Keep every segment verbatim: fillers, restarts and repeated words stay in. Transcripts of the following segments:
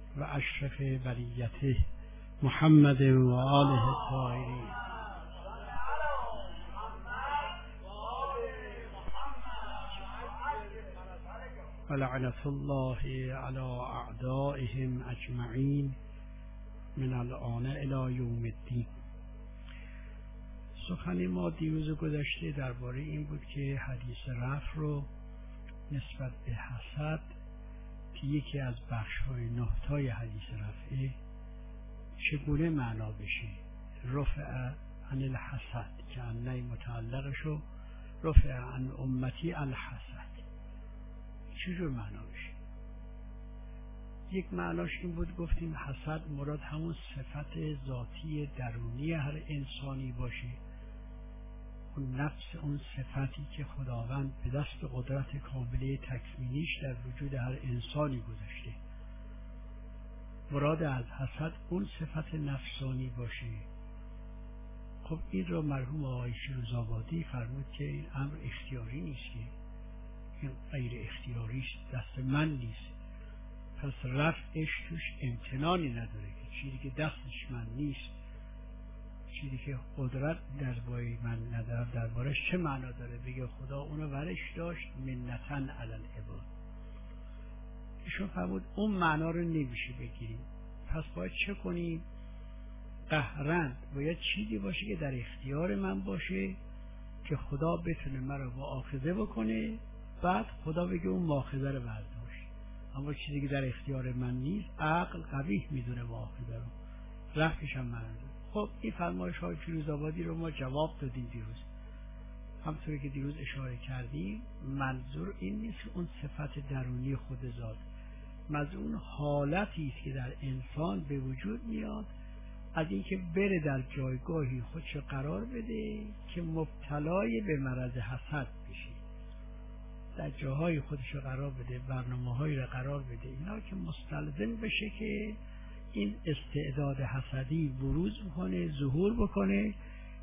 و اشرف بریته محمد و آله الطاهرین. و لعنت الله علی اعدائهم اجمعین من الآن الی یوم الدین. سخن ما دیروز گذشته درباره این بود که حدیث رفع رو نسبت به حسد که یکی از بخش‌های نهتای حدیث رفعه چگونه معنا بشه. رفع عن الحسد که انی متعلقشو رفع عن امتی الحسد چجور معنا بشه. یک معناش این بود گفتیم حسد مراد همون صفت ذاتی درونی هر انسانی باشه، اون نفس اون صفتی که خداوند به دست قدرت کامله تکوینیش در وجود هر انسانی گذاشته. مراد از حسد اون صفت نفسانی باشه. خب این رو مرحوم آقای شیروزآبادی فرمود که این امر اختیاری نیست، که این غیر اختیاری است، دست من نیست. پس رفعش توش امتنانی نداره که چیزی که دستش من نیست، چیزی که قدرت درباره من نداره دربارش چه معنا داره؟ بگه خدا اونو ورش داشت منتن علی العباد. ایشون فرمود اون معنا رو نمیشه بگیریم. پس باید چه کنیم؟ قهرن باید چیزی باشه که در اختیار من باشه که خدا بتونه مرا مؤاخذه بکنه، بعد خدا بگه اون مؤاخذه رو برداشت. اما چیزی که در اختیار من نیست عقل قبیح میدونه مؤاخذه رو، رفتش هم من. خب این فرمایش های فیروزآبادی رو ما جواب دادیم دیروز. همطوری که دیروز اشاره کردیم منظور این نیست که اون صفت درونی خود ذات، منظور اون حالتی است که در انسان به وجود میاد از اینکه بره در جایگاهی خودش قرار بده که مبتلای به مرض حسد بشه، در جاهای خودش قرار بده، برنامه‌هایی را قرار بده اینا که مستلزم بشه که این استعداد حسدی بروز بکنه، ظهور بکنه،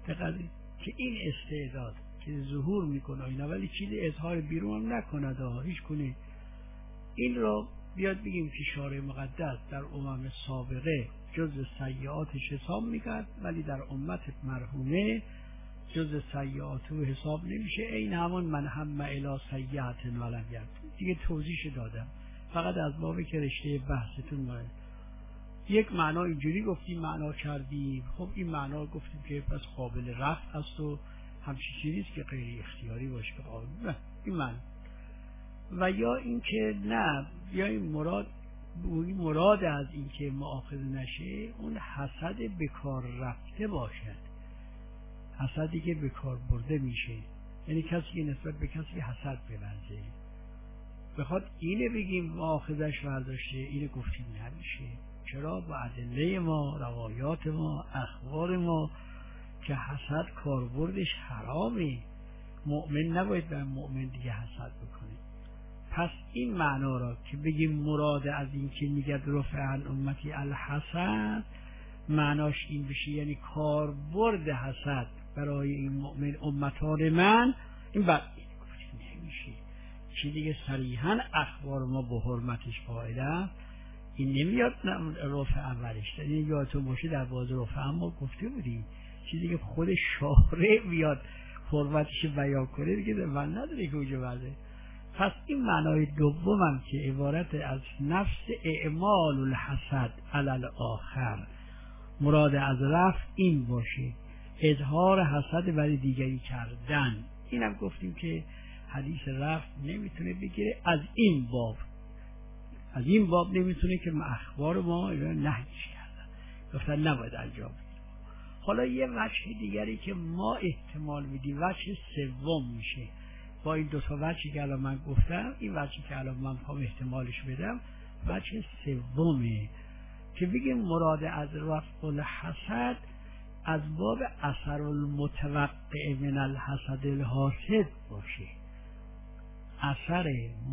که این استعداد که ظهور میکنه اینا ولی چیزی اظهار بیرون هم نکنه دا هیچ کنه. این رو بیاد بگیم که شارع مقدس در امم سابقه جز سیئاتش حساب میکرد ولی در امت مرحومه جز سیئات و حساب نمیشه. این همون من هم الی سیئات ولم یرد دیگه توضیحش دادم، فقط از بابی که رشته بحثتون ماه. یک معنا اینجوری گفتیم معنا کردیم. خب این معنا گفتیم که پس قابل رفع است و همچین چیزیست که غیر اختیاری باشه که قابل نه این معنا. و یا اینکه نه یا این مراد مراد از اینکه مؤاخذه نشه اون حسد به کار رفته باشد، حسدی که به کار برده میشه، یعنی کسی که نسبت به کسی حسد ببنزه بخواد اینه بگیم مؤاخذش برداشته، اینه گفتیم نمیشه. چرا؟ با ادله ما، روایات ما، اخبار ما که حسد کاربردش حرامه، مؤمن نباید به مؤمن دیگه حسد بکنه. پس این معنا را که بگیم مراد از این که میگه رفع عن امتی الحسد معناش این بشه یعنی کاربرد حسد برای این مؤمن امتان من، این بعد این گفتیم نمیشه. چی دیگه صریحا اخبار ما به حرمتش قائله، این نمیاد رفع اولش. این یادتون باشه در باز رفع ما گفته بودیم چیزی که خود شارع بیاد حرمتش بیان کنه دیگه من نداره که اوجه برده. پس این معنای دومم که عبارت از نفس اعمال الحسد علی الاخر مراد از رفع این باشه، اظهار حسد برای دیگری کردن. اینم گفتیم که حدیث رفع نمیتونه بگیره از این باب، از این باب نمیتونه که اخبار ما نهیش کردن گفتن نباید انجام بدیم. حالا یه وجه دیگری که ما احتمال میدیم وجه سوم میشه با این دو تا وجهی که الان من گفتم. این وجهی که الان من میخوام احتمالش بدم وجه سومه که بگیم مراد از رفع الحسد از باب اثر المتوقع من الحسد الحاسد باشه، اثر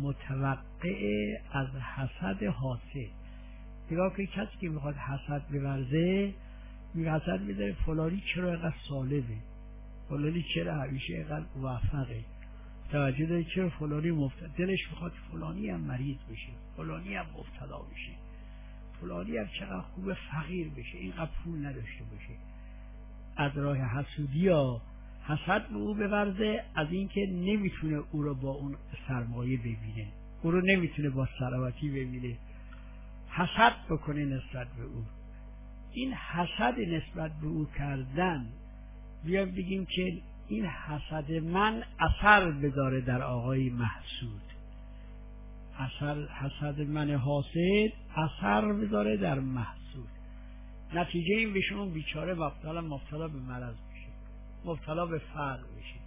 متوقع از حسد حاسد. نگاه که کسی که میخواد حسد بورزه میگه حسد میذاره فلانی چرا اینقدر صالحه، فلانی چرا همیشه اینقدر موفقه، توجه داری چرا فلانی مبتلا، دلش میخواد فلانی هم مریض بشه، فلانی هم مبتلا بشه. فلانی هر چقدر خوب فقیر بشه، اینقدر پول نداشته باشه، از راه حسودی ها حسد به او بورزه، از اینکه نمیتونه او رو با اون سرمایه ببینه، او رو نمیتونه با ثروتی ببینه، حسد بکنه نسبت به او. این حسد نسبت به او کردن، بیایم بگیم که این حسد من اثر بذاره در آقای محسود، اثر حسد من حاسد اثر بذاره در محسود، نتیجه این بشه اون بیچاره مبتلا مبتلا به مرض بشه، مبتلا به فقر بشه.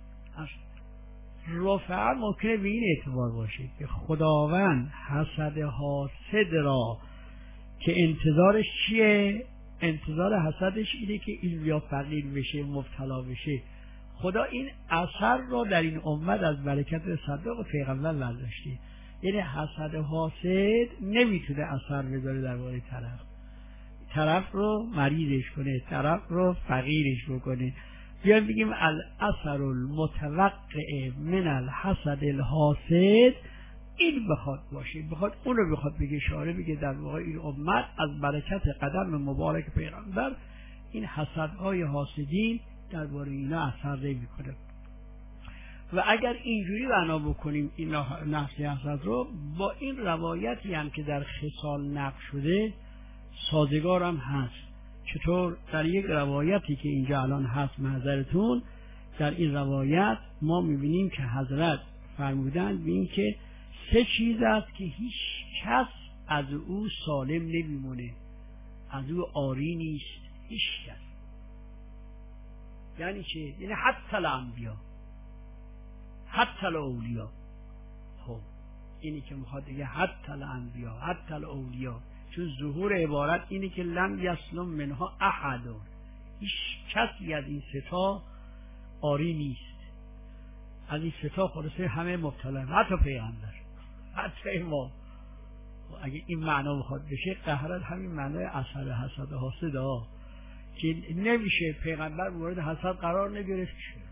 رفع ممکنه به این اعتبار باشه که خداوند حسد حاسد را که انتظارش چیه؟ انتظار حسدش اینه که این بیا فقیر بشه، مبتلا بشه. خدا این اثر را در این امت از برکت صدق و پیغمبر برداشته. یعنی حسد حاسد نمیتونه اثر بذاره در واقع طرف طرف رو مریضش کنه، طرف رو فقیرش بکنه. بیایم بگیم الاثر المتوقع من الحسد الحاسد، این بخواد باشه، بخواد اون رو بخواد بگه، اشاره بگه در واقع این امت از برکت قدم مبارک پیغمبر این حسدهای حاسدین درباره اینا اثر نمیکنه. و اگر اینجوری بنا بکنیم این نفس حسد رو با این روایتی هم که در خصال نقل شده سازگار هم هست. چطور؟ در یک روایتی که اینجا الان هست محضرتون، در این روایت ما میبینیم که حضرت فرمودند به این که سه چیز است که هیچ کس از او سالم نمیمونه، از او آری نیست هیچ کس. یعنی چه؟ یعنی حتی الانبیا، حتی الاولیا. خب اینی که میخواد دیگه حتی الانبیا، حتی الاولیا، چون ظهور عبارت اینه که لم یسلم منها احد، هیچ کسی از این ستا آری نیست. از این ستا خلاصه همه مبتلا، حتی پیغمبر، حتی ما. اگه این معنا بخواد بشه قهرت همین معنای اثر حسد حاسد ها که نمیشه پیغمبر مورد حسد قرار نگرفت.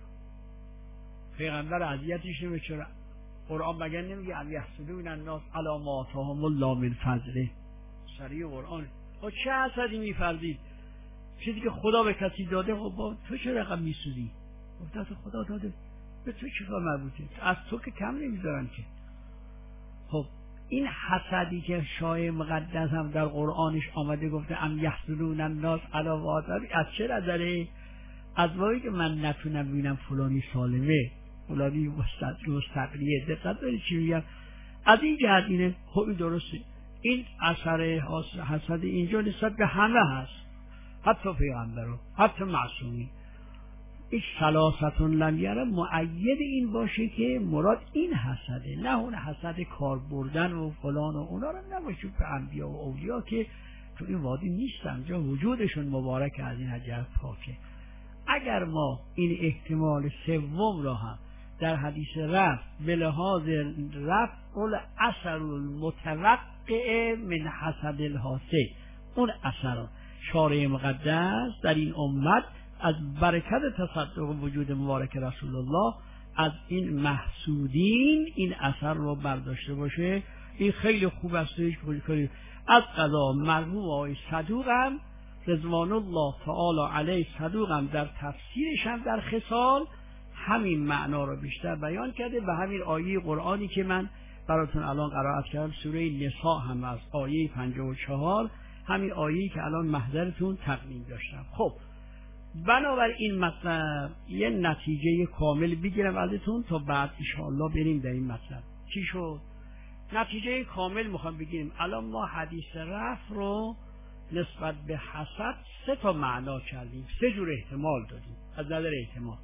پیغمبر اذیتش نمیشه. چرا؟ قرآن مگر نمیگه ام یحسدون الناس علی ما آتاهم الله من فضله؟ سریع قرآن خب چه حسدی میفرزید؟ چیزی که خدا به کسی داده، خب با تو چه رقم میسودی؟ گفت خدا داده، به تو چه کار مربوطه؟ از تو که کم نمیذارن که. خب این حسدی که شای مقدس هم در قرآنش آمده گفته ام یحسدون الناس علی ما آتاهم، از چه نظره؟ از وقتی که من نتونم ببینم فلانی سالمه، فلانی مستقلیه، دقت داری چی میگم؟ از این جهت اینه. خب این درسته، این اثر حسد اینجا نسبت به همه هست، حتی پیغمبران، حتی معصومین. این سلاستون لم یره مؤید این باشه که مراد این حسده، نه اون حسد کار بردن و فلان و اونا رو نباشه به انبیا و اولیا که تو این وادی نیستن، جا وجودشون مبارک از این جهت پاکه. اگر ما این احتمال سوم را هم در حدیث رفع به لحاظ رفع الاثر المتوقع من حسد الحاسد، اون اثر شارع مقدس در این امت از برکت تصدق وجود مبارک رسول الله از این محسودین این اثر رو برداشته باشه، این خیلی خوب است. از قضا مرحوم آقای صدوق هم رضوان الله تعالی علیه صدوق هم در تفسیرش هم در خصال همین معنا رو بیشتر بیان کرده و همین آیه قرآنی که من براتون الان قرائت کردم سوره نساء هم از آیه پنجاه و چهار، همین آیه‌ای که الان محضرتون تقدیم داشتم. خب بنابراین این مطلب یه نتیجه کامل بگیرم ازتون تا بعد انشاءالله بریم در این مطلب. چی شد؟ نتیجه کامل میخوام بگیریم. الان ما حدیث رفع رو نسبت به حسد سه تا معنا کردیم، سه جور احتمال دادیم. از نظر احتمال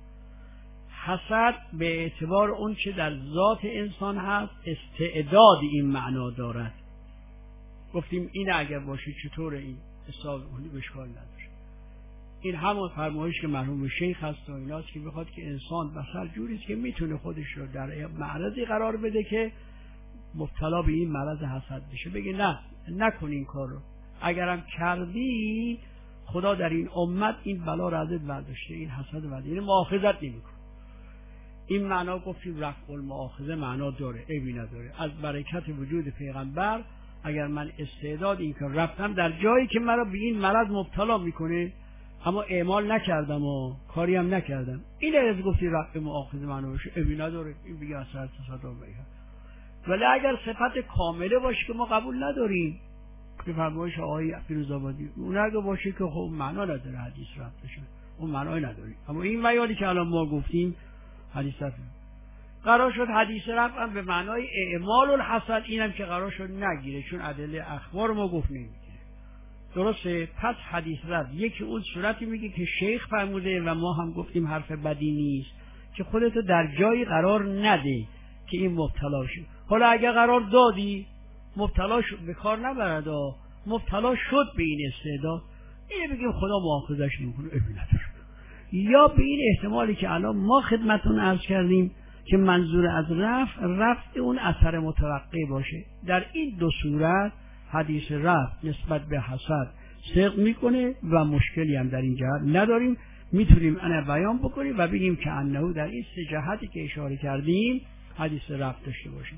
حسد به اعتبار اون چه در ذات انسان هست استعداد این معنا دارد. گفتیم این اگر باشه چطور این حساب اونی بشکال نداره. این همون فرمایش که مرحوم شیخ هست و ایناست که بخواد که انسان بسر جوریست که میتونه خودش رو در معرضی قرار بده که مبتلا به این مرض حسد بشه، بگه نه نکن این کار رو، اگرم کردی خدا در این امت این بلا رو ازت برداشته، این حسد برداشته، این مؤاخذت نمیکنه. این معنا گفتیم رفع المؤاخذه معنا داره، عیبی نداره. از برکت وجود پیغمبر اگر من استعداد این کار رفتم در جایی که مرا به این مرض مبتلا میکنه اما اعمال نکردم و کاری هم نکردم، این از گفتی رفع مؤاخذ منو باشه ابی نداره، این بگه اثر تصادف بگه. ولی اگر صفت کامله باشه که ما قبول نداریم که فرمایش آقای فیروزآبادی اون اگه باشه که خب معنا نداره حدیث رفع بشه، اون معنای نداره. اما این میالی که الان ما گفتیم حدیث رفع قرار شد حدیث رفع هم به معنای اعمال الحسن، اینم که قرار شد نگیره چون ادله اخبار ما گفت نمیگیره. درسته؟ پس حدیث رفع یکی اون صورتی میگه که شیخ فرموده و ما هم گفتیم حرف بدی نیست که خودتو در جایی قرار نده که این مبتلا شد. حالا اگه قرار دادی مبتلا شد به کار نبرد، مبتلا شد به این استعداد، اینه بگیم خدا مؤاخذش میکنه ابی نداره. یا به این احتمالی که الان ما خدمتون عرض کردیم که منظور از رفع رفع اون اثر متوقع باشه. در این دو صورت حدیث رفع نسبت به حسد صدق میکنه و مشکلی هم در این جهت نداریم، میتونیم انا بیان بکنیم و بگیم که انه در این سه جهتی که اشاره کردیم حدیث رفع داشته باشیم.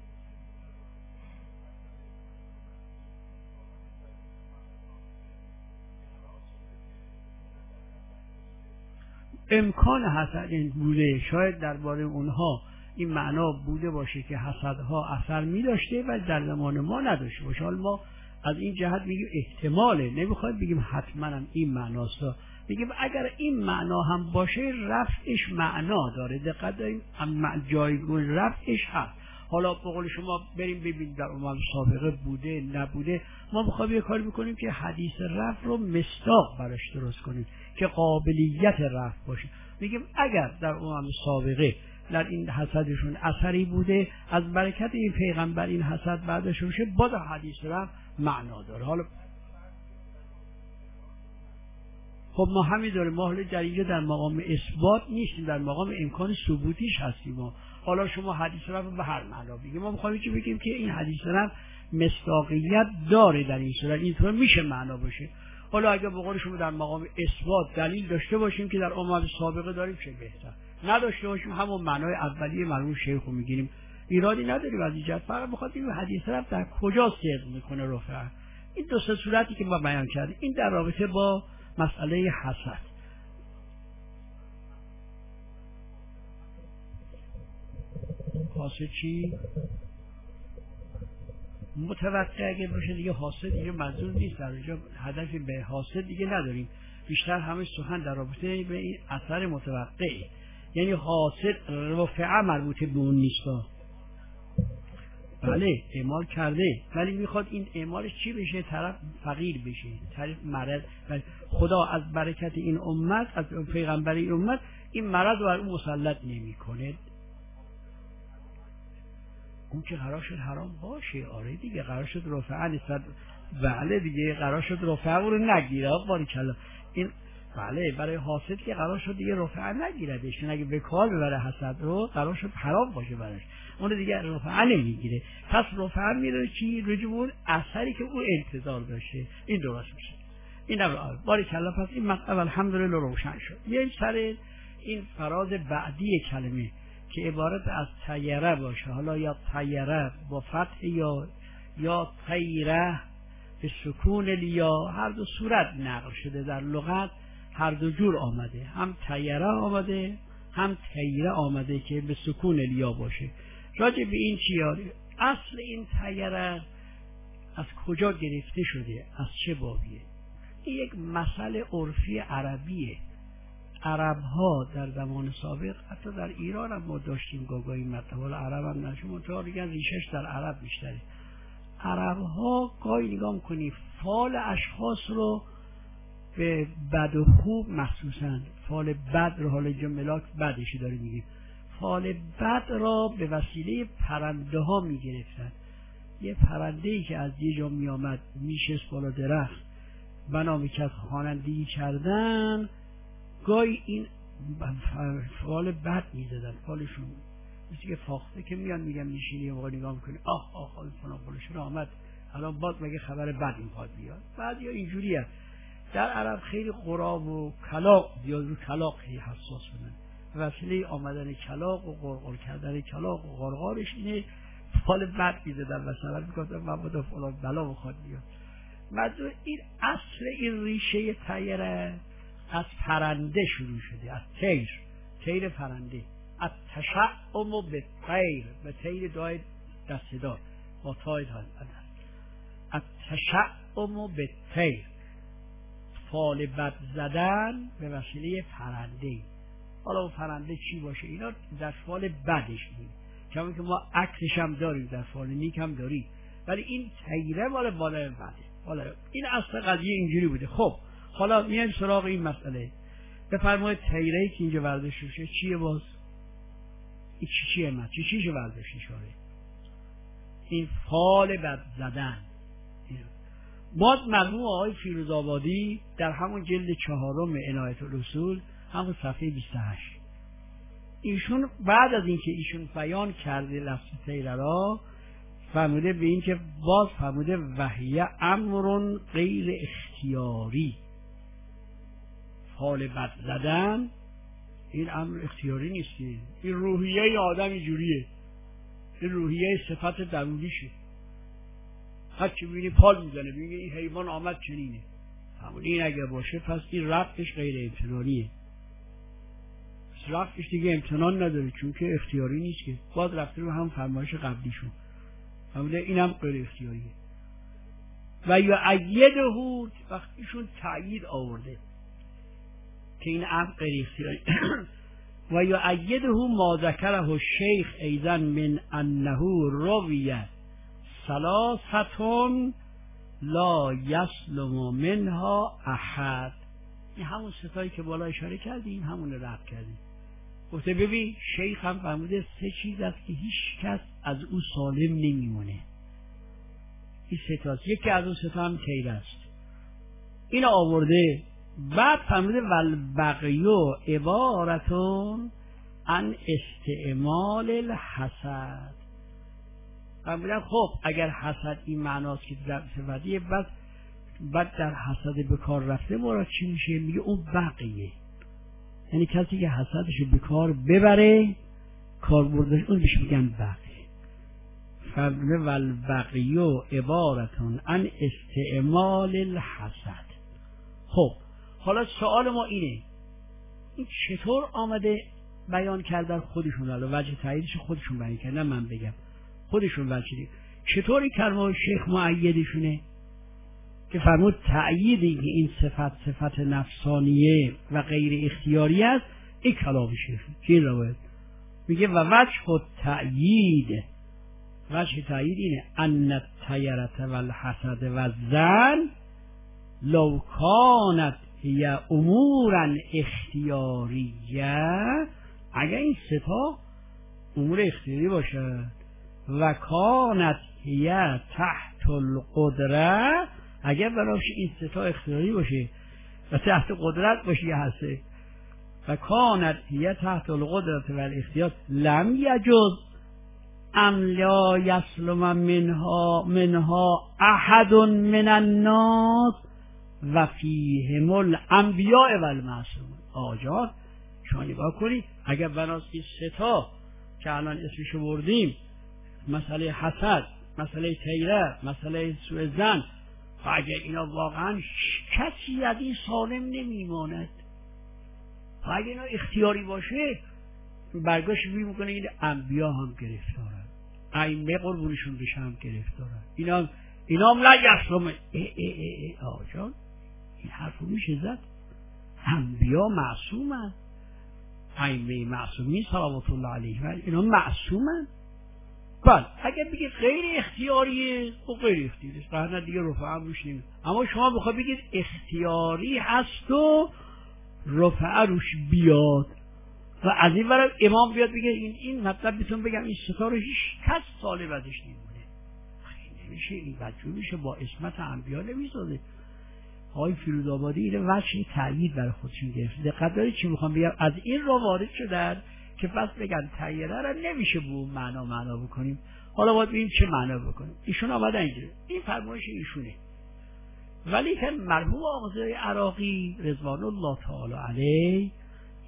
امکان حسد بوده، شاید درباره اونها این معنا بوده باشه که حسدها اثر می داشته و در زمان ما نداشته باشه. حالا ما از این جهت میگیم احتماله، نمیخوایم بگیم حتما هم این معناست، میگیم اگر این معنا هم باشه رفعش معنا داره. دقت داریم جایگاه رفعش هست. حالا به قول شما بریم ببینیم در امم سابقه بوده نبوده، ما میخوایم یه کاری بکنیم که حدیث رفع رو مصداق براش درست کنیم که قابلیت رفع باشه. میگیم اگر در امم سابقه در این حسدشون اثری بوده از برکت این پیغمبر این حسد برداشته بشه، باز حدیث رفع معنا داره. حالا خب ما همین داریم، ما حالا در اینجا در مقام اثبات نیستیم، در مقام امکان ثبوتیش هستیم. ما حالا شما حدیث رفع به هر معنا بگیم، ما میخوایم چی بگیم که این حدیث رفع مصداقیت داره، در این صورت اینطور میشه معنا باشه. حالا اگه به قول شما در مقام اثبات دلیل داشته باشیم که در امم سابقه داریم چه بهتر، نداشته باشیم همون معنای اولیه مرحوم شیخ رو میگیریم، ایرادی نداریم از اینجا. فقط میخواد این حدیث رفع در کجا صدق میکنه رفع. این دو سه صورتی که ما بیان کردیم این در رابطه با مسئله حسد. حاسد چی؟ متوقع اگه باشه دیگه حاسد دیگه منظور نیست، در اینجا هدفی به حاسد دیگه نداریم، بیشتر همه سخن در رابطه به این اثر متوقع، یعنی حاسد رفعه مربوط به اون نیست. بله اعمال کرده ولی میخواد این اعمالش چی بشه؟ طرف فقیر بشه، طرف مرض، خدا از برکت این امت از پیغمبر این امت این مرض رو بر اون مسلط نمی کنه. اون که قرار شد حرام باشه، آره دیگه قرار شد رفعه نسبت، بله دیگه قرار شد رفعه رو نگیره. باریکلا این بله برای حاسد که قرار شد دیگه رفعه نگیردش، اگه به کار ببره حسد رو قرار شد حرام باشه براش، اون دیگه رفعه نمیگیره. پس رفعه میره چی؟ رجوع اون اثری که او انتظار داشته، این درست میشه. این نبرای باریکلا. پس این مطلب الحمدلله روشن شد. یه سر این فراز بعدی کلمه که عبارت از طیره باشه، حالا یا طیره با فتح یا یا طیره به سکون الیا، هر دو صورت نقل شده در لغت، هر دو جور آمده، هم طیره آمده هم طیره آمده که به سکون الیا باشه. راجع به این چیاری؟ اصل این طیره از کجا گرفته شده، از چه بابیه؟ این یک مسئله عرفی عربیه. عرب ها در زمان سابق، حتی در ایران هم ما داشتیم گاگاهی مطلب، عرب هم نشون منطقه دیگه ریشش در عرب بیشتره. عرب ها گاهی نگاه کنی فال اشخاص رو به بد و خوب مخصوصا فال بد رو، حالا اینجا ملاک بدشی داره میگیم، فال بد را به وسیله پرنده ها میگرفتن. یه پرنده ای که از یه جا میامد میشست بالا درخت بنا میکرد خوانندگی کردن، گاهی این فال بد میزدن، فالشون مثل که فاخته که میان میگن میشینی یه موقع نگاه میکنی آه آه آه فلان فلانشون آمد الان باز مگه خبر بد میخواد بیاد. بعد یا اینجوری هست در عرب خیلی غراب و کلاق یا رو کلاق خیلی حساس بودن، وسیله آمدن کلاق و غرغر کردن کلاق و غرغرش اینه فال بد میزدن مثلا میگفتن مبادا فلان بلا بخواد بیاد. منظور این اصل این ریشه تیره از پرنده شروع شده، از تیر، تیر پرنده. از تشعم به تیر، به تیر دای دستدار با تای دار، از تشعم به تیر، فال بد زدن به وسیله پرنده. حالا اون پرنده چی باشه اینا در فال بدش میگه، چون که ما عکسش هم داریم در فال نیک هم داریم، ولی این تیره مال بالای بده. حالا این اصل قضیه اینجوری بوده. خب حالا میایم سراغ این مسئله. بفرمایید تیره‌ای که اینجا برداشت میشه چیه؟ باز این چی چیه؟ من چی چیشو برداشت میشه؟ این فال بد زدن. باز مرحوم آقای فیروزآبادی در همون جلد چهارم عنایت الاصول همون صفحه بیست و هشت ایشون بعد از اینکه ایشون بیان کرده لفظ تیره را فرموده به این که باز فرموده وحیه امر غیر اختیاری. فال بد زدن این امر اختیاری نیستی، این روحیه آدم اینجوریه، این روحیه صفت درونیشه. هرچی ببینی پال میزنه، ببینی این حیوان آمد چنینه، همون این اگر باشه پس این رفتش غیر امتنانیه، رفتش دیگه امتنان نداره چون که اختیاری نیست که. باز رفته رو هم فرمایش قبلیشون، همون اینم غیر اختیاریه. و یعیده وقتیشون تأیید آورده که این امر غیر اختیاری و یعیده ما ذکره الشیخ ایضا من انه رویه ثلاثتون لا یسلم منها احد. این همون ستایی که بالا اشاره کردیم همون رو رد کردیم. گفته ببین شیخ هم فرموده سه چیز است که هیچ کس از او سالم نمیمونه. این ستاست، یکی از اون ستا هم تیره است. این آورده. بعد فرموده والبقیو عبارتون عن استعمال الحسد. فرمودن خب اگر حسد این معناست که در صفتیه، بعد بعد در حسد به کار رفته مراد چی میشه؟ میگه اون بقیه، یعنی کسی که حسدشو به کار ببره، کار بردش، اون بهش میگن بقیه. فرموده والبقیو عبارتون عن استعمال الحسد. خب حالا سوال ما اینه این چطور آمده بیان کردن خودشون؟ حالا وجه تاییدش خودشون بیان کردن، من بگم خودشون وجه چطوری کلمه شیخ مؤیدشونه که فرمود تأییدی که این صفت صفت نفسانیه و غیر اختیاری است. این کلام شیخ که این روایت میگه و وجه تأیید، وجه تأیید اینه ان الطیرة و الحسد و الظن لو کانت هی امورا اختیاریه، اگر این ستا امور اختیاری باشه، و کانت هی تحت القدره، اگر براش این ستا اختیاری باشه و تحت قدرت باشه یه هسته، و کانت هی تحت القدرت و الاختیار لم یجوز ام لا یسلم منها منها احد من الناس و فیهم الانبیاء و المعصومون. آجان شما نگاه کنید اگر بناس این ستا که الان اسمشو بردیم، مسئله حسد، مسئله تیره، مسئله سوء ظن، و اگر اینا واقعا کسی از این سالم نمیماند، و اگر اینا اختیاری باشه برگاش میکنه این انبیا هم گرفتارن، ائمه قربونشون بشه هم گرفتارن، اینا اینا هم لا یسلم. ای ای ای ای آجان این حرفو میشه زد؟ انبیا معصومن، ائمه معصومین صلوات الله علیهم اینا معصومن. بله اگر بگید غیر اختیاریه و غیر اختیاریه قهر دیگه رفعه هم روش نمید، اما شما بخواه بگید اختیاری هست و رفعه روش بیاد و از این برای امام بیاد بگه این این مطلب بهتون بگم این ستا رو هیچ کس سالم ازش نمونه، خیلی نمیشه، این بدجور میشه، با اسمت انبیا نمیسازه. آقای فیروزآبادی اینه وجه تأیید برای خودشون گرفت. دقت دارید چی میخوام بگم؟ از این را وارد شدن که پس بگن تیره را نمیشه به اون معنا معنا بکنیم، حالا باید ببینیم چه معنا بکنیم. ایشون آمدن اینجوری، این فرمایش ایشونه. ولی که مرحوم آقای عراقی رضوان الله تعالی علیه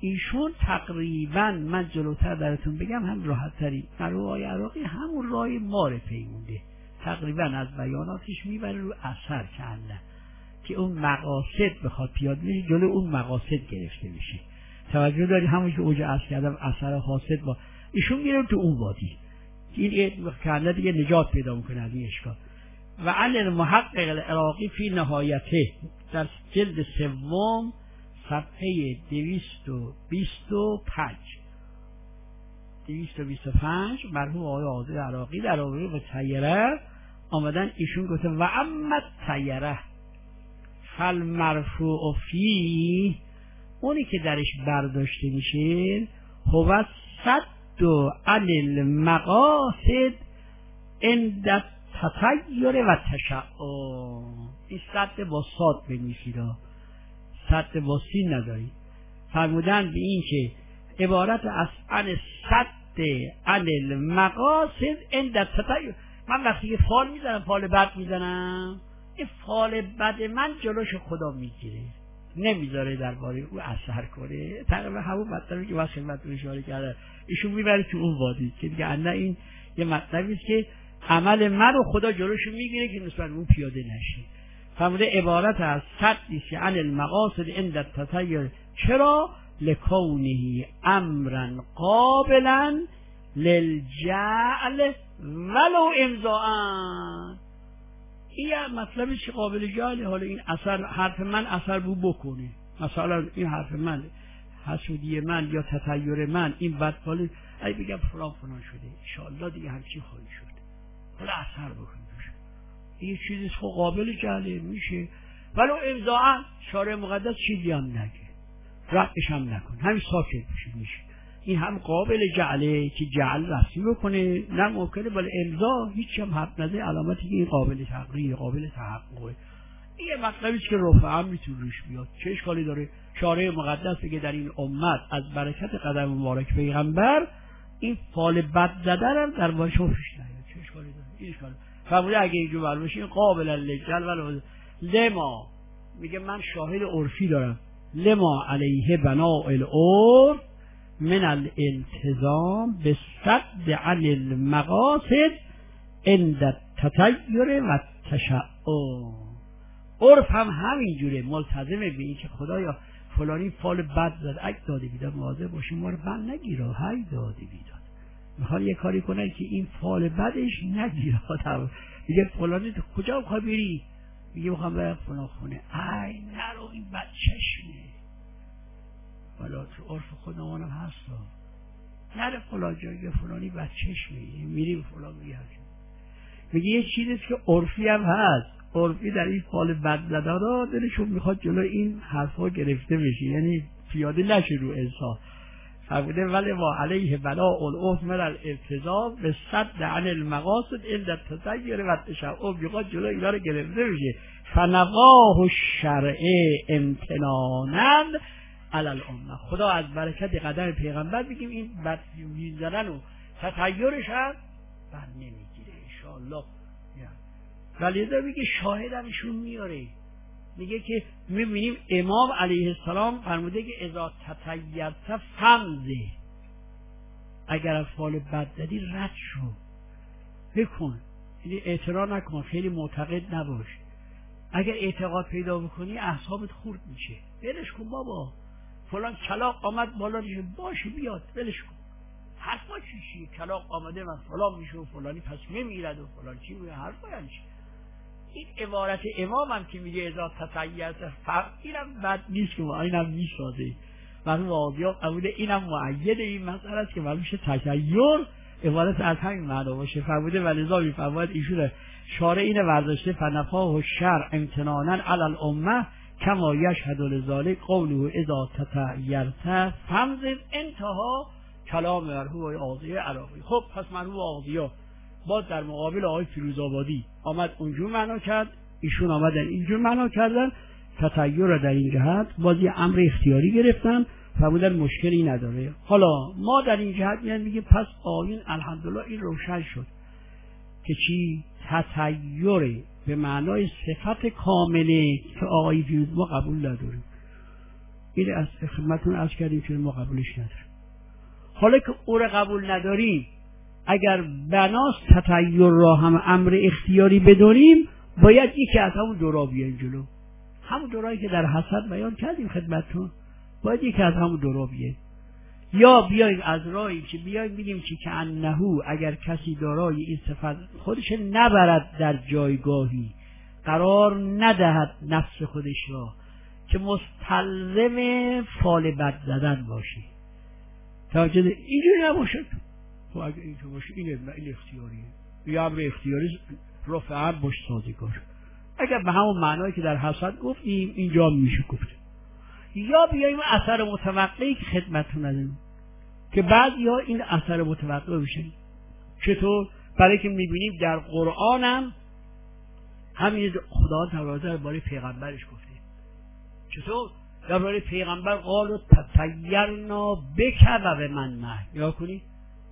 ایشون تقریبا من جلوتر براتون بگم هم راحت تری مرحوم آقای عراقی همون راه ما رو پیمونده، تقریبا از بیاناتش میبره رو اثر کنه که اون مقاصد بخواد پیاده بشه جلو اون مقاصد گرفته میشه. توجه داری همون که اوج اصل کردم اثر حاصل با ایشون میره تو اون وادی، این کنه دیگه نجات پیدا میکنه از این اشکال. و عن المحقق العراقی فی نهایته در جلد سوم صفحه دویست و بیست و پنج دویست و بیست و پنج مرحوم آقای عاضی عراقی در رابطه با طیره آمدن ایشون گفته و اما طیره فالمرفوع فی، اونی که درش برداشته میشه هو صد عن المقاصد عند تطیر و تشعب. این صد با صاد بنویسید، صد با سین نداری. فرمودن به این که عبارت از عن صد عن المقاصد عند تطیر. من وقتی که فال میزنم فال بد میزنم، این فال بد من جلوش خدا میگیره، نمیذاره درباره او اثر کنه. تقریبا همون مطلبی که واسه خدمتتون اشاره کرده ایشون میبره تو اون وادی که دیگه نه این یه مطلبی است که عمل من رو خدا جلوش میگیره که نسبت اون پیاده نشه. فرموده عبارت از صدی که عن المقاصد عند التطیر، چرا؟ لکونه امرا قابلا للجعل ولو امضاء. این مطلبی که قابل جعله، حالا این اثر حرف من اثر بو بکنه، مثلا این حرف من حسودی من یا تطیر من این بدفالی ای بگم فلان فلان شده انشاءالله دیگه همچی خواهی شد، حالا اثر بکنه این چیزی که قابل جعله میشه ولو امضاء. شارع مقدس چیزی هم نگه، رقش هم نکن، همین ساکت میشه میشه. این هم قابل جعله که جعل رسمی بکنه، نه ممکنه ولی امضا هیچ هم حق نده، علامتی که این قابل تقریر قابل تحققه. این یه مطلبی که رفع هم میتونه روش بیاد، چه اشکالی داره شارع مقدس بگه در این امت از برکت قدم مبارک پیغمبر این فال بد زدن هم در باش روش نیاد، چه اشکالی داره؟ این اشکالی فرموده اگه اینجور باشه این قابل للجل ولو لما، میگه من شاهد عرفی دارم، لما علیه بناء العرف من الالتزام به صد عن المقاصد عند التطیر و تشعب. عرف هم همینجوره، ملتزمه به این که خدایا فلانی فال بد زد، اگه داده بیداد مواظب باشیم ما رو بند نگیره، هی داده بیداد میخوان یه کاری کنن که این فال بدش نگیره. میگه فلانی تو کجا میخوای بری؟ میگه میخوام برم فلان خونه، ای نرو این بد چشمه، ولی تو عرف خودمانم هست نره فلان جایی فلانی بد چشمه، میریم فلان میگه میگه یه چیزیست که عرفی هم هست، عرفی در این فال بد زدن را دلشون میخواد جلو این حرفا گرفته بشه، یعنی پیاده نشه رو انسان. فرموده ولی ما علیه بناء العرف من الالتزام به صد عن المقاصد عند التطیر و تشعب، میخواد جلو اینا رو گرفته بشه. فنواه الشرع امتنانا علی الامه، خدا از برکت قدم پیغمبر بگیم این بد میزنن و تطیرش هم بر نمیگیره انشاءالله. ولی دا میگه شاهدمشون میاره، میگه که میبینیم امام علیه السلام فرموده که اذا تطیرت فمزه، اگر از فال بد زدی رد شو بکن، یعنی اعتراض نکن، خیلی معتقد نباش. اگر اعتقاد پیدا بکنی اعصابت خورد میشه، ولش کن بابا، فلان کلاغ آمد بالا میشه باشه بیاد ولش کن، حرفا چیه کلاغ آمده من فلان میشه و فلانی پس میمیرد و فلان چی میگه، حرفا یعنی این عبارت امام هم که میگه اذا تطیرت فم، اینم بد نیست که اینم میسازه مرحوم واضیاب قبوله، اینم مؤید این مسئله است که معلوم میشه تطیر عبارت از همین معنا باشه. فرموده ولذا میفرماید ایشون شارع اینه برداشته فنفاه الشرع امتنانا علی الامه کما یشهد لذلک قوله اذا تطیرت فمزد، انتها کلام مرحوم آقای عراقی. خب پس مرحوم آقای باز در مقابل آقای فیروزآبادی آمد اونجور معنا کرد، ایشون آمدن اینجور معنا کردن، تطیر را در این جهت باز یه امر اختیاری گرفتن، فرمودن مشکلی نداره. حالا ما در این جهت میان میگیم پس آیین الحمدلله این روشن شد که چی؟ تطیر به معنای صفت کامله که آقای فیروز ما قبول نداریم. این از خدمتتون عرض کردیم که ما قبولش نداریم. حالا که او را قبول نداریم، اگر بناس تطیر را هم امر اختیاری بدونیم، باید یکی از همون دورا بیایم جلو. همون دورایی که در حسد بیان کردیم خدمتتون، باید یکی از همون دورا بیایم. یا بیایم از راهی که بیایم بگیم چی که انهو، اگر کسی دارای این صفت خودش نبرد در جایگاهی، قرار ندهد نفس خودش را که مستلزم فال بد زدن باشی. توجه اینجوری نباشد. خب اگر اینجوری باشه این این اختیاریه. یه امر اختیاری رفع باش سازگار. اگر به همون معنایی که در حسد گفتیم اینجا میشه گفت. یا بیایم اثر متوقعی که خدمتتون نداریم که بعضی ها این اثر متوقع بشن. چطور؟ برای که میبینیم در قرآن هم همین خدا تعالی درباره پیغمبرش گفته. چطور؟ درباره پیغمبر قالوا تطیرنا بک و بمن معک. یا کنی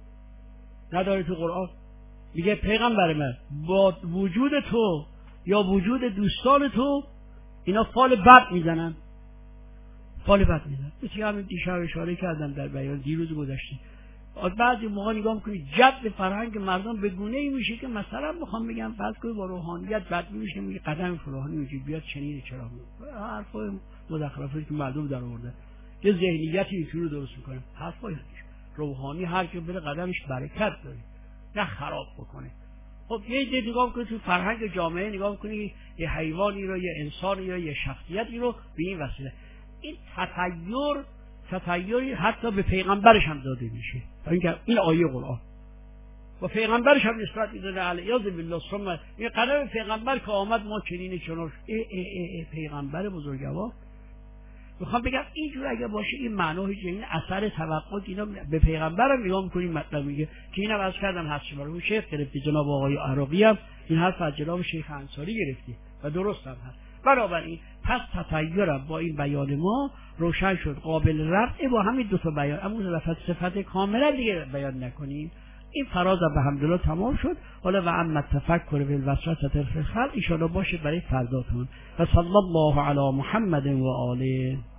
نداره تو قرآن میگه پیغمبر من با وجود تو یا وجود دوستان تو اینا فال بد میزنن، فال بد میزنن. مثل همین دیشب اشاره کردم در بیان دیروز گذشته. بعضی موقع نگاه میکنی جد فرهنگ مردم به گونه ای میشه که مثلا میخوام بگم بعد که با روحانیت بد میشه، میگه قدم فلانی میگه بیاد چنین چرا حرفای مزخرفی که مردم در آوردن، یه ذهنیتی اینجوری درست میکنه. حرفای روحانی هر کی بره قدمش برکت داره، نه خراب بکنه. خب یه ایده نگاه کنی تو فرهنگ جامعه، نگاه کنی یه حیوانی رو یا انسانی یا یه شخصیتی رو به این وسیله، این تطیر تطیری حتی به پیغمبرش هم داده میشه. این این آیه قرآن و پیغمبرش هم نسبت میدونه علیاذ بالله. ثم این قدم پیغمبر که آمد ما چنین چنوش ای ای ای, ای پیغمبر بزرگوار. میخوام بگم اینجور اگه باشه این معنی هیچ، این اثر توقع اینا به پیغمبرم نگاه میکنیم. مطلب میگه که اینم از کردم هست برای شیخ گرفتی، جناب آقای عراقی هم این حرف از جناب شیخ انصاری گرفتی و درست هم هست. بنابراین پس تطیر با این بیان ما روشن شد قابل رفع با همین دو تا بیان، اما لفظ صفت کاملا دیگه بیان نکنیم. این فراز به حمدالله تمام شد. حالا و اما تفکر فی الوسوسه فی الخلق ان شاء الله باشه برای فرداتون. و صلی الله علی محمد و آله.